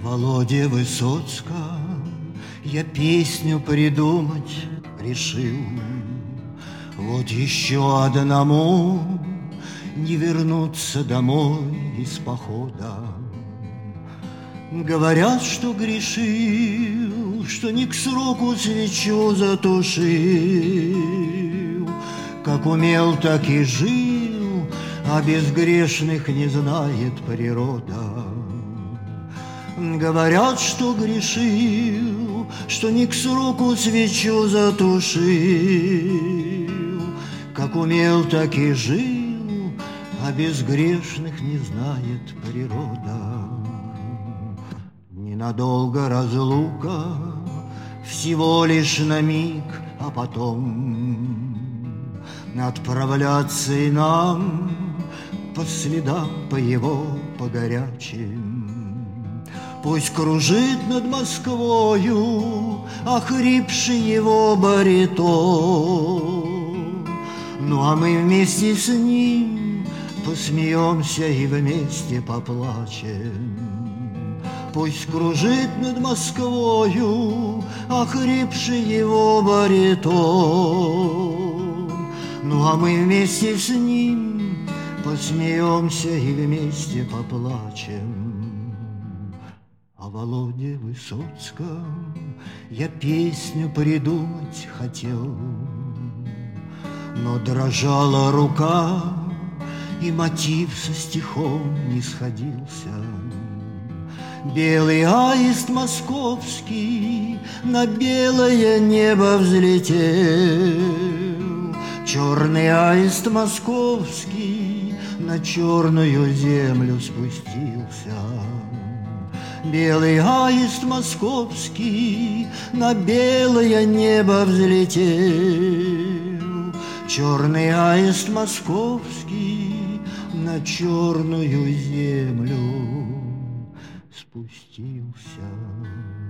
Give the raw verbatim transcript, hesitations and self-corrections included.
Володе Высоцка я песню придумать решил. Вот еще одному не вернуться домой из похода. Говорят, что грешил, что не к сроку свечу затушил. Как умел, так и жил, а безгрешных не знает природа. Говорят, что грешил, что не к сроку свечу затушил. Как умел, так и жил, а безгрешных не знает природа. Ненадолго разлука, всего лишь на миг, а потом отправляться и нам по следам, по его, по горячим. Пусть кружит над Москвою охрипший его баритон, ну а мы вместе с ним посмеемся и вместе поплачем. Пусть кружит над Москвою охрипший его баритон, ну а мы вместе с ним посмеемся и вместе поплачем. О Володе Высоцком я песню придумать хотел, но дрожала рука, и мотив со стихом не сходился. Белый аист московский на белое небо взлетел, черный аист московский на черную землю спустился. Белый аист московский на белое небо взлетел, черный аист московский на черную землю спустился.